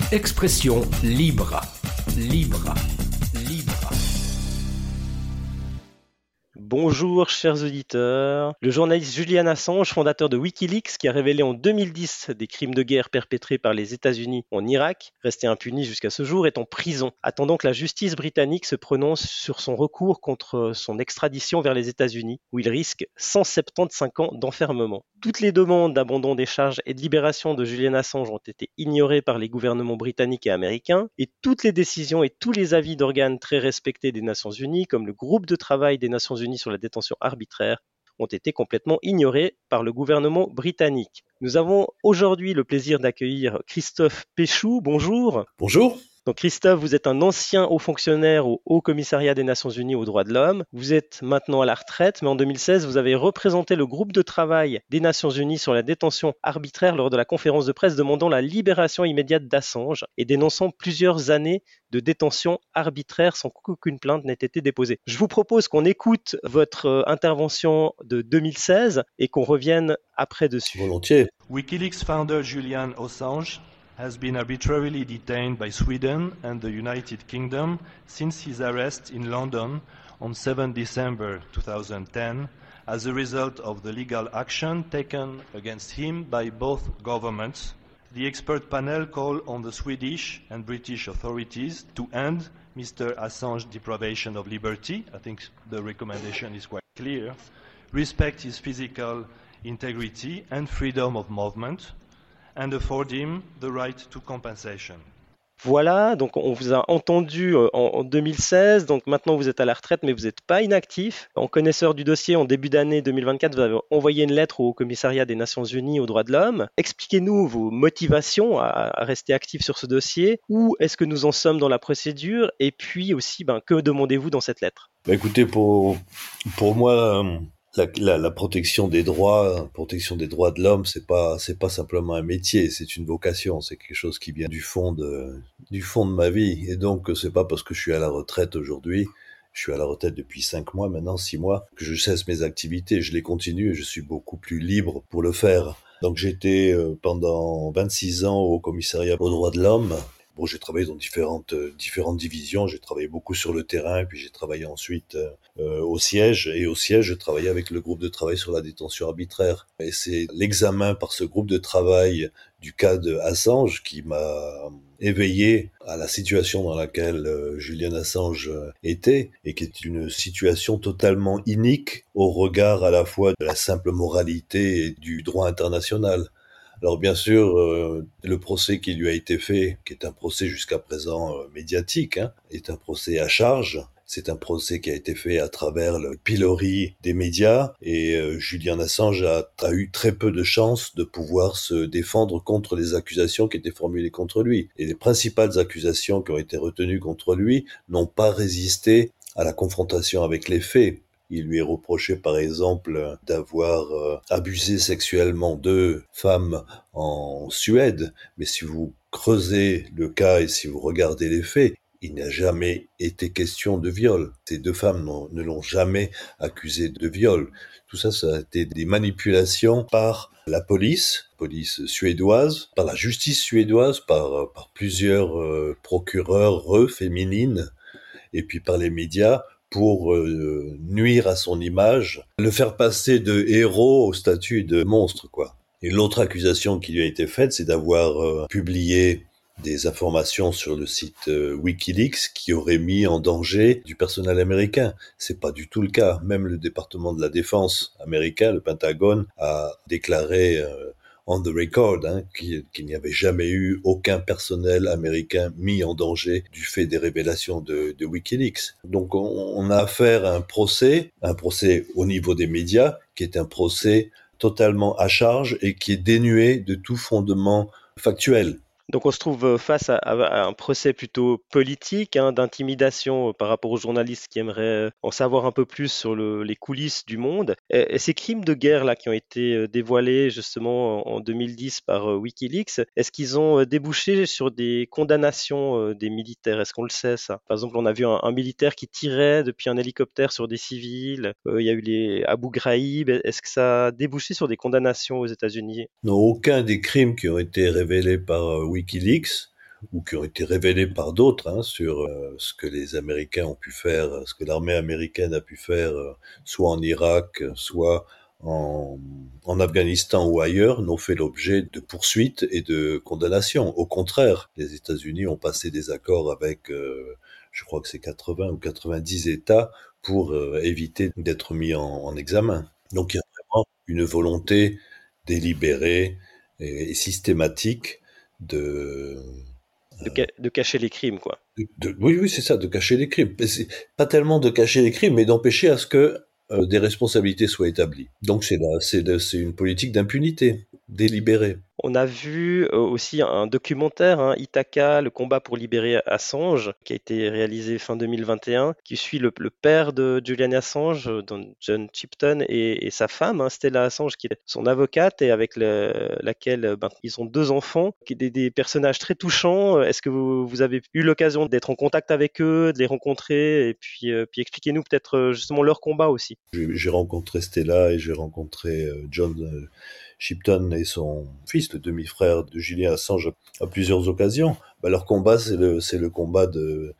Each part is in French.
Expression libre. Libre. Libre. Bonjour chers auditeurs. Le journaliste Julian Assange, fondateur de Wikileaks, qui a révélé en 2010 des crimes de guerre perpétrés par les États-Unis en Irak, resté impuni jusqu'à ce jour, est en prison, attendant que la justice britannique se prononce sur son recours contre son extradition vers les États-Unis, où il risque 175 ans d'enfermement. Toutes les demandes d'abandon des charges et de libération de Julian Assange ont été ignorées par les gouvernements britanniques et américains, et toutes les décisions et tous les avis d'organes très respectés des Nations Unies, comme le groupe de travail des Nations Unies sur la détention arbitraire, ont été complètement ignorés par le gouvernement britannique. Nous avons aujourd'hui le plaisir d'accueillir Christophe Péchou. Bonjour. Bonjour. Donc Christophe, vous êtes un ancien haut fonctionnaire au Haut Commissariat des Nations Unies aux droits de l'homme. Vous êtes maintenant à la retraite, mais en 2016, vous avez représenté le groupe de travail des Nations Unies sur la détention arbitraire lors de la conférence de presse demandant la libération immédiate d'Assange et dénonçant plusieurs années de détention arbitraire sans qu'aucune plainte n'ait été déposée. Je vous propose qu'on écoute votre intervention de 2016 et qu'on revienne après dessus. Volontiers. WikiLeaks founder Julian Assange has been arbitrarily detained by Sweden and the United Kingdom since his arrest in London on 7 December 2010 as a result of the legal action taken against him by both governments. The expert panel called on the Swedish and British authorities to end Mr. Assange's deprivation of liberty. I think the recommendation is quite clear. Respect his physical integrity and freedom of movement, and afford him the right to compensation. Voilà, donc on vous a entendu en 2016, donc maintenant vous êtes à la retraite, mais vous n'êtes pas inactif. En connaisseur du dossier, en début d'année 2024, vous avez envoyé une lettre au Commissariat des Nations Unies aux droits de l'homme. Expliquez-nous vos motivations à rester actif sur ce dossier. Où est-ce que nous en sommes dans la procédure? Et puis aussi, que demandez-vous dans cette lettre? Écoutez, pour moi, la protection des droits de l'homme, c'est pas simplement un métier, c'est une vocation, c'est quelque chose qui vient du fond de ma vie. Et donc, c'est pas parce que je suis à la retraite aujourd'hui, je suis à la retraite depuis 5 mois maintenant, 6 mois, que je cesse mes activités. Je les continue et je suis beaucoup plus libre pour le faire. Donc, j'étais pendant 26 ans au Commissariat aux droits de l'homme. Bon, j'ai travaillé dans différentes divisions. J'ai travaillé beaucoup sur le terrain, puis j'ai travaillé ensuite au siège. Et au siège, je travaillais avec le groupe de travail sur la détention arbitraire. Et c'est l'examen par ce groupe de travail du cas de Assange qui m'a éveillé à la situation dans laquelle Julian Assange était, et qui est une situation totalement inique au regard à la fois de la simple moralité et du droit international. Alors bien sûr, le procès qui lui a été fait, qui est un procès jusqu'à présent médiatique, est un procès à charge. C'est un procès qui a été fait à travers le pilori des médias, et Julian Assange a eu très peu de chances de pouvoir se défendre contre les accusations qui étaient formulées contre lui. Et les principales accusations qui ont été retenues contre lui n'ont pas résisté à la confrontation avec les faits. Il lui est reproché, par exemple, d'avoir abusé sexuellement 2 femmes en Suède. Mais si vous creusez le cas et si vous regardez les faits, il n'a jamais été question de viol. Ces 2 femmes ne l'ont jamais accusé de viol. Tout ça, ça a été des manipulations par la police suédoise, par la justice suédoise, par plusieurs procureurs féminines, et puis par les médias, pour nuire à son image, le faire passer de héros au statut de monstre, quoi. Et l'autre accusation qui lui a été faite, c'est d'avoir publié des informations sur le site WikiLeaks qui auraient mis en danger du personnel américain. C'est pas du tout le cas. Même le département de la défense américain, le Pentagone, a déclaré on the record, qu'il n'y avait jamais eu aucun personnel américain mis en danger du fait des révélations de WikiLeaks. Donc on a affaire à un procès au niveau des médias, qui est un procès totalement à charge et qui est dénué de tout fondement factuel. Donc on se trouve face à un procès plutôt politique, d'intimidation par rapport aux journalistes qui aimeraient en savoir un peu plus sur les coulisses du monde. Et ces crimes de guerre là qui ont été dévoilés justement en 2010 par Wikileaks, est-ce qu'ils ont débouché sur des condamnations des militaires? Est-ce qu'on le sait ça? Par exemple, on a vu un militaire qui tirait depuis un hélicoptère sur des civils. Il y a eu les Abu Ghraib. Est-ce que ça a débouché sur des condamnations aux États-Unis? Non, aucun des crimes qui ont été révélés par WikiLeaks ou qui ont été révélés par d'autres, sur ce que les Américains ont pu faire, ce que l'armée américaine a pu faire, soit en Irak, soit en Afghanistan ou ailleurs, n'ont fait l'objet de poursuites et de condamnations. Au contraire, les États-Unis ont passé des accords avec, je crois que c'est 80 ou 90 États pour éviter d'être mis en examen. Donc il y a vraiment une volonté délibérée et systématique de, De cacher les crimes, quoi. oui, oui, c'est ça, de cacher les crimes. Mais c'est pas tellement de cacher les crimes, mais d'empêcher à ce que des responsabilités soient établies. Donc c'est une politique d'impunité délibérée. On a vu aussi un documentaire, Ithaca, le combat pour libérer Assange, qui a été réalisé fin 2021, qui suit le père de Julian Assange, John Chipton, et sa femme, Stella Assange, qui est son avocate, et avec laquelle ils ont 2 enfants, qui est des personnages très touchants. Est-ce que vous avez eu l'occasion d'être en contact avec eux, de les rencontrer, et puis expliquez-nous peut-être justement leur combat aussi. J'ai rencontré Stella et j'ai rencontré John Shipton et son fils, le demi-frère de Julian Assange, à plusieurs occasions. Leur combat, c'est le combat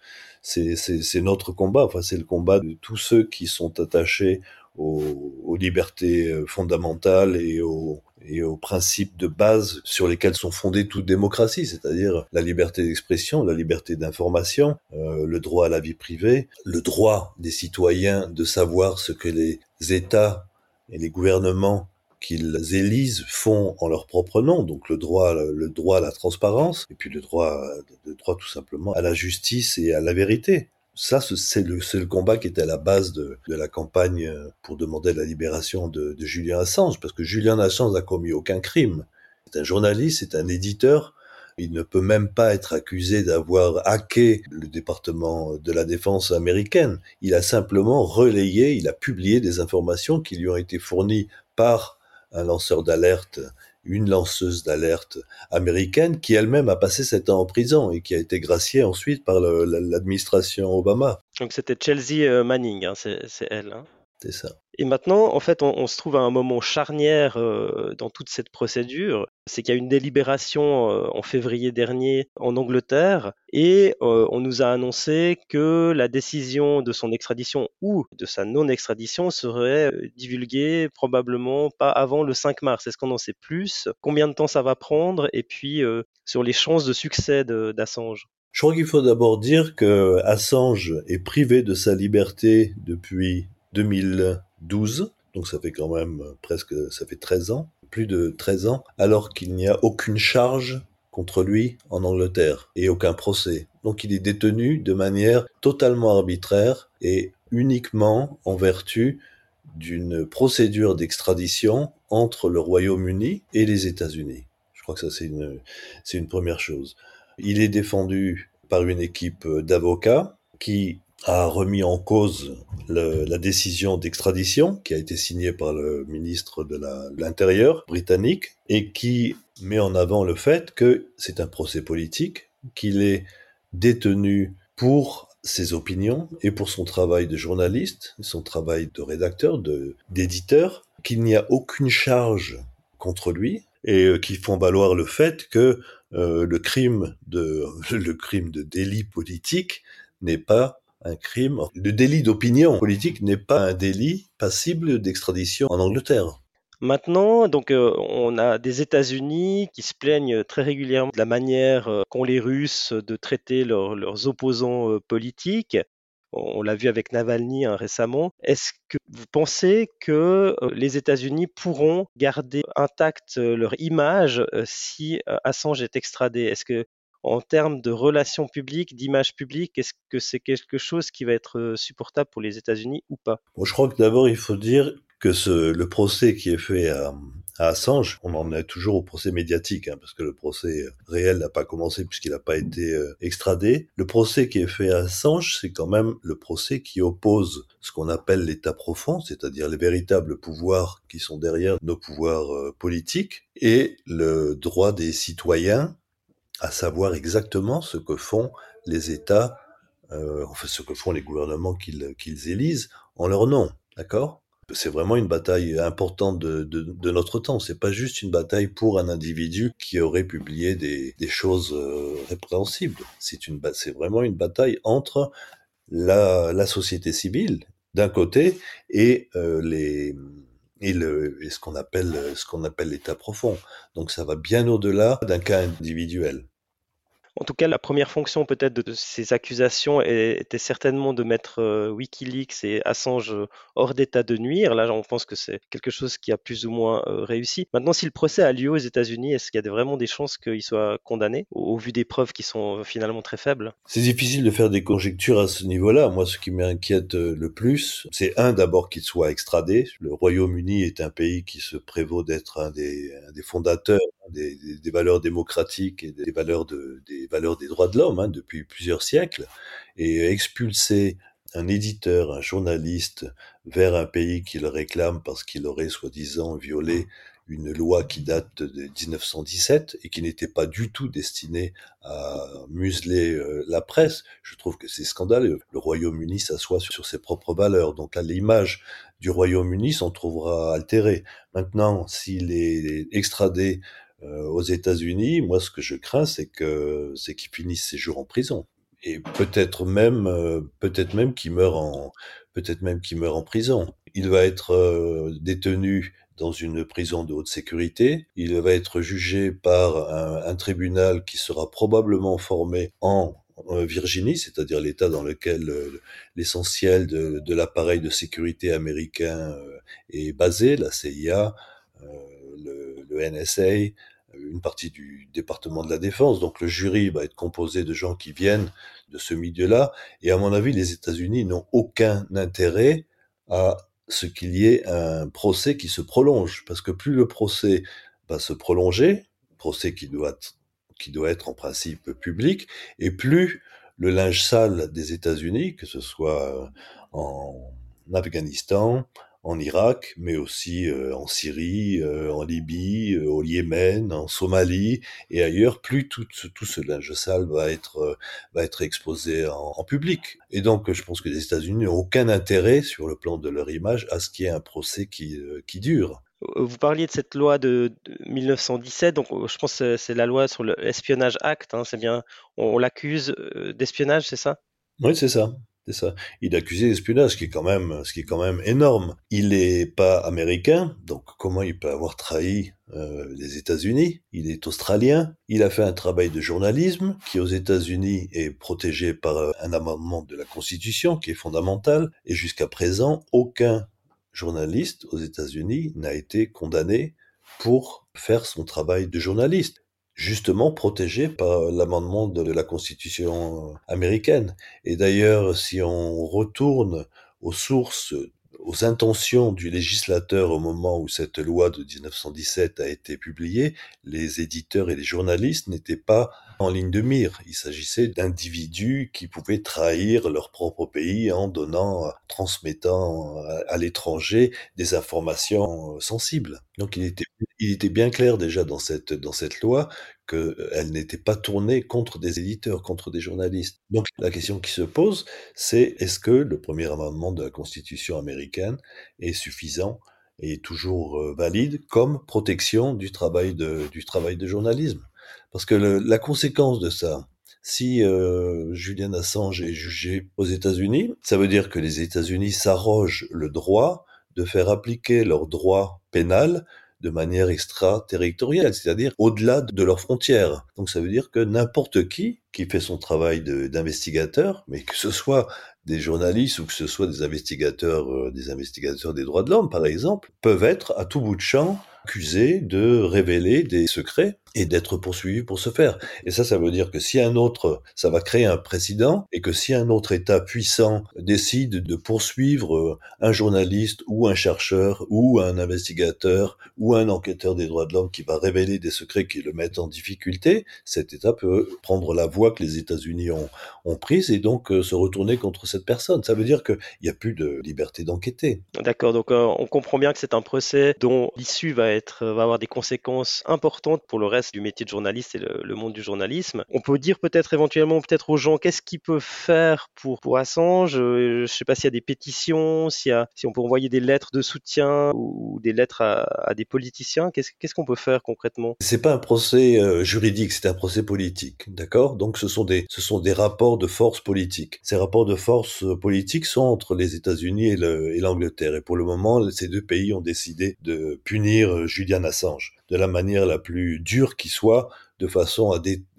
c'est notre combat. Enfin, c'est le combat de tous ceux qui sont attachés aux libertés fondamentales et aux principes de base sur lesquels sont fondées toute démocratie, c'est-à-dire la liberté d'expression, la liberté d'information, le droit à la vie privée, le droit des citoyens de savoir ce que les États et les gouvernements qu'ils élisent font en leur propre nom, donc le droit à la transparence, et puis le droit tout simplement à la justice et à la vérité. Ça, c'est le combat qui était à la base de la campagne pour demander la libération de Julian Assange, parce que Julian Assange n'a commis aucun crime. C'est un journaliste, c'est un éditeur. Il ne peut même pas être accusé d'avoir hacké le département de la défense américaine. Il a simplement relayé, il a publié des informations qui lui ont été fournies par un lanceur d'alerte, une lanceuse d'alerte américaine qui elle-même a passé 7 ans en prison et qui a été graciée ensuite par l'administration Obama. Donc c'était Chelsea Manning, c'est elle. C'est ça. Et maintenant, en fait, on se trouve à un moment charnière dans toute cette procédure. C'est qu'il y a une délibération en février dernier en Angleterre et on nous a annoncé que la décision de son extradition ou de sa non-extradition serait divulguée probablement pas avant le 5 mars. Est-ce qu'on en sait plus? Combien de temps ça va prendre? Et puis sur les chances de succès d'Assange. Je crois qu'il faut d'abord dire que Assange est privé de sa liberté depuis 2012, donc ça fait quand même ça fait 13 ans, plus de 13 ans, alors qu'il n'y a aucune charge contre lui en Angleterre et aucun procès. Donc il est détenu de manière totalement arbitraire et uniquement en vertu d'une procédure d'extradition entre le Royaume-Uni et les États-Unis. Je crois que ça c'est une première chose. Il est défendu par une équipe d'avocats qui a remis en cause la décision d'extradition qui a été signée par le ministre de l'Intérieur britannique et qui met en avant le fait que c'est un procès politique, qu'il est détenu pour ses opinions et pour son travail de journaliste, son travail de rédacteur, d'éditeur, qu'il n'y a aucune charge contre lui et qui font valoir le fait que le crime de délit politique n'est pas un crime. Le délit d'opinion politique n'est pas un délit passible d'extradition en Angleterre. Maintenant, donc, on a des États-Unis qui se plaignent très régulièrement de la manière qu'ont les Russes de traiter leurs opposants politiques. On l'a vu avec Navalny récemment. Est-ce que vous pensez que les États-Unis pourront garder intacte leur image si Assange est extradé? Est-ce que, en termes de relations publiques, d'image publique, est-ce que c'est quelque chose qui va être supportable pour les États-Unis ou pas? Bon, je crois que d'abord il faut dire que le procès qui est fait à Assange, on en est toujours au procès médiatique, parce que le procès réel n'a pas commencé puisqu'il n'a pas été extradé. Le procès qui est fait à Assange, c'est quand même le procès qui oppose ce qu'on appelle l'État profond, c'est-à-dire les véritables pouvoirs qui sont derrière nos pouvoirs politiques, et le droit des citoyens à savoir exactement ce que font les États, enfin ce que font les gouvernements qu'ils élisent en leur nom, d'accord ? C'est vraiment une bataille importante de notre temps. C'est pas juste une bataille pour un individu qui aurait publié des choses répréhensibles. C'est vraiment une bataille entre la société civile d'un côté et ce qu'on appelle l'état profond. Donc ça va bien au-delà d'un cas individuel. En tout cas, la première fonction peut-être de ces accusations était certainement de mettre Wikileaks et Assange hors d'état de nuire. Là, on pense que c'est quelque chose qui a plus ou moins réussi. Maintenant, si le procès a lieu aux États-Unis, est-ce qu'il y a vraiment des chances qu'il soit condamné au vu des preuves qui sont finalement très faibles? C'est difficile de faire des conjectures à ce niveau-là. Moi, ce qui m'inquiète le plus, c'est d'abord qu'il soit extradé. Le Royaume-Uni est un pays qui se prévaut d'être un des fondateurs des valeurs démocratiques et des valeurs des droits de l'homme depuis plusieurs siècles. Et expulser un éditeur, un journaliste vers un pays qui le réclame parce qu'il aurait soi-disant violé une loi qui date de 1917 et qui n'était pas du tout destinée à museler la presse. Je trouve que c'est scandaleux. Le Royaume-Uni s'assoit sur ses propres valeurs. Donc là, l'image du Royaume-Uni s'en trouvera altérée. Maintenant, s'il est extradé aux États-Unis, moi, ce que je crains, c'est qu'il finisse ses jours en prison. Et peut-être même qu'il meurt en prison. Il va être détenu dans une prison de haute sécurité. Il va être jugé par un tribunal qui sera probablement formé en Virginie, c'est-à-dire l'État dans lequel l'essentiel de l'appareil de sécurité américain est basé, la CIA, le NSA, une partie du département de la Défense. Donc le jury va être composé de gens qui viennent de ce milieu-là. Et à mon avis, les États-Unis n'ont aucun intérêt à ce qu'il y ait un procès qui se prolonge. Parce que plus le procès va se prolonger, procès qui doit être en principe public, et plus le linge sale des États-Unis, que ce soit en Afghanistan, en Irak, mais aussi en Syrie, en Libye, au Yémen, en Somalie et ailleurs, plus tout ce linge sale va être exposé en public. Et donc, je pense que les États-Unis n'ont aucun intérêt, sur le plan de leur image, à ce qu'il y ait un procès qui dure. Vous parliez de cette loi de 1917, donc je pense que c'est la loi sur l'Espionnage Act, hein, c'est bien, on l'accuse d'espionnage, c'est ça? Oui, c'est ça. C'est ça. Il est accusé d'espionnage, ce qui est quand même énorme. Il n'est pas américain, donc comment il peut avoir trahi les États-Unis? Il est australien. Il a fait un travail de journalisme qui, aux États-Unis, est protégé par un amendement de la Constitution qui est fondamental. Et jusqu'à présent, aucun journaliste aux États-Unis n'a été condamné pour faire son travail de journaliste, justement protégé par l'amendement de la Constitution américaine. Et d'ailleurs, si on retourne aux sources, aux intentions du législateur au moment où cette loi de 1917 a été publiée, les éditeurs et les journalistes n'étaient pas en ligne de mire. Il s'agissait d'individus qui pouvaient trahir leur propre pays en transmettant à l'étranger des informations sensibles. Donc il était bien clair déjà dans cette loi qu'elle n'était pas tournée contre des éditeurs, contre des journalistes. Donc la question qui se pose, c'est est-ce que le premier amendement de la Constitution américaine est suffisant et toujours valide comme protection du travail de journalisme? Parce que la conséquence de ça, si Julian Assange est jugé aux États-Unis, ça veut dire que les États-Unis s'arrogent le droit de faire appliquer leur droit pénal de manière extraterritoriale, c'est-à-dire au-delà de leurs frontières. Donc ça veut dire que n'importe qui fait son travail d'investigateur, mais que ce soit des journalistes ou que ce soit des investigateurs des droits de l'homme, par exemple, peuvent être à tout bout de champ accusés de révéler des secrets et d'être poursuivis pour ce faire. Et ça veut dire que ça va créer un précédent, et que si un autre État puissant décide de poursuivre un journaliste ou un chercheur ou un investigateur ou un enquêteur des droits de l'homme qui va révéler des secrets qui le mettent en difficulté, cet État peut prendre la voie que les États-Unis ont prise et donc se retourner contre cette personne. Ça veut dire qu'il n'y a plus de liberté d'enquêter. D'accord, donc on comprend bien que c'est un procès dont l'issue va avoir des conséquences importantes pour le reste face du métier de journaliste et le monde du journalisme. On peut dire peut-être éventuellement aux gens qu'est-ce qu'ils peuvent faire pour Assange. Je ne sais pas s'il y a des pétitions, si on peut envoyer des lettres de soutien ou des lettres à des politiciens. Qu'est-ce qu'on peut faire concrètement? C'est pas un procès juridique, c'est un procès politique, d'accord? Donc ce sont des rapports de force politique. Ces rapports de force politique sont entre les États-Unis et l'Angleterre. Et pour le moment, ces deux pays ont décidé de punir Julian Assange de la manière la plus dure qui soit, de façon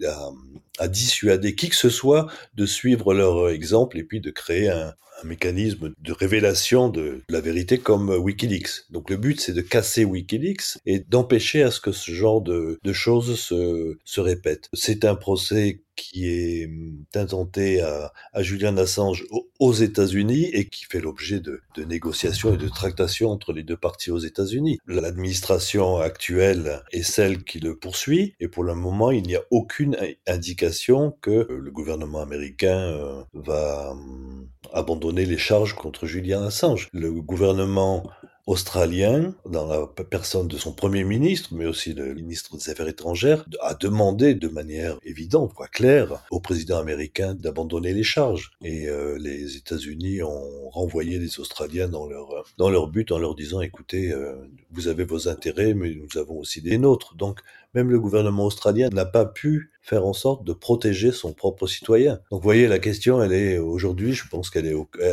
à dissuader qui que ce soit de suivre leur exemple et puis de créer un mécanisme de révélation de la vérité comme Wikileaks. Donc le but, c'est de casser Wikileaks et d'empêcher à ce que ce genre de choses se répètent. C'est un procès qui est intenté à Julian Assange aux États-Unis et qui fait l'objet de négociations et de tractations entre les deux parties aux États-Unis. L'administration actuelle est celle qui le poursuit et pour le moment, il n'y a aucune indication que le gouvernement américain va abandonner les charges contre Julian Assange. Le gouvernement australien, dans la personne de son premier ministre, mais aussi le ministre des Affaires étrangères, a demandé de manière évidente, claire, au président américain d'abandonner les charges. Et les États-Unis ont renvoyé les Australiens dans leur but en leur disant, écoutez, vous avez vos intérêts, mais nous avons aussi des nôtres. Donc, même le gouvernement australien n'a pas pu faire en sorte de protéger son propre citoyen. Donc, vous voyez, la question, elle est aujourd'hui, je pense qu'elle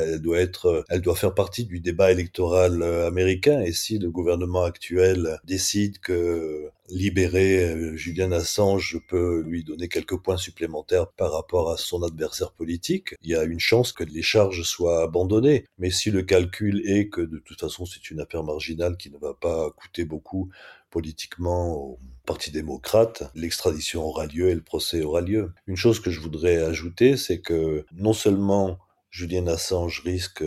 doit faire partie du débat électoral américain. Et si le gouvernement actuel décide que libérer Julian Assange peut lui donner quelques points supplémentaires par rapport à son adversaire politique, il y a une chance que les charges soient abandonnées. Mais si le calcul est que de toute façon c'est une affaire marginale qui ne va pas coûter beaucoup politiquement au Parti démocrate, l'extradition aura lieu et le procès aura lieu. Une chose que je voudrais ajouter, c'est que non seulement Julian Assange risque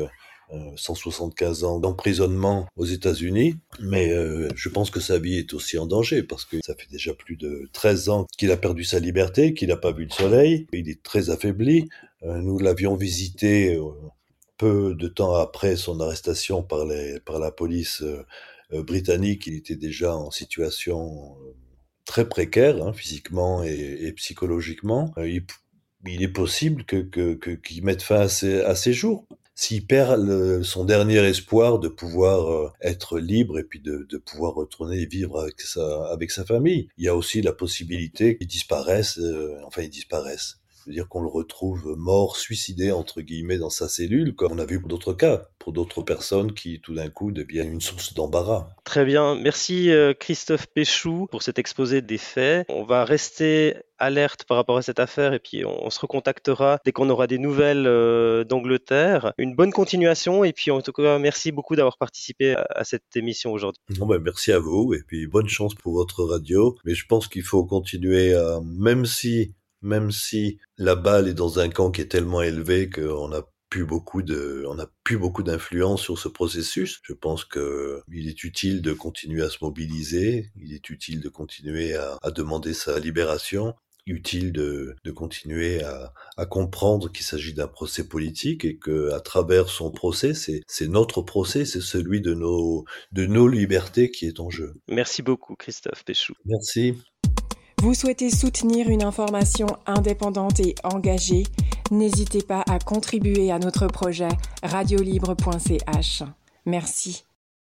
175 ans d'emprisonnement aux États-Unis, mais je pense que sa vie est aussi en danger parce que ça fait déjà plus de 13 ans qu'il a perdu sa liberté, qu'il n'a pas vu le soleil, il est très affaibli. Nous l'avions visité peu de temps après son arrestation par la police britannique. Il était déjà en situation très précaire, physiquement et psychologiquement. Il est possible qu'il mette fin à ses jours. S'il perd son dernier espoir de pouvoir être libre et puis de pouvoir retourner vivre avec sa famille, il y a aussi la possibilité qu'ils disparaissent. C'est-à-dire qu'on le retrouve mort, suicidé, entre guillemets, dans sa cellule, comme on a vu pour d'autres cas, pour d'autres personnes qui, tout d'un coup, deviennent une source d'embarras. Très bien. Merci Christophe Péchou pour cet exposé des faits. On va rester alerte par rapport à cette affaire et puis on se recontactera dès qu'on aura des nouvelles d'Angleterre. Une bonne continuation et puis en tout cas, merci beaucoup d'avoir participé à cette émission aujourd'hui. Merci à vous et puis bonne chance pour votre radio. Mais je pense qu'il faut continuer à, même si la balle est dans un camp qui est tellement élevé qu'on n'a plus beaucoup d'influence sur ce processus. Je pense que il est utile de continuer à se mobiliser, il est utile de continuer à demander sa libération, utile de continuer à comprendre qu'il s'agit d'un procès politique et que à travers son procès, c'est notre procès, c'est celui de nos libertés qui est en jeu. Merci beaucoup Christophe Péchou. Merci. Vous souhaitez soutenir une information indépendante et engagée? N'hésitez pas à contribuer à notre projet radiolibre.ch. Merci.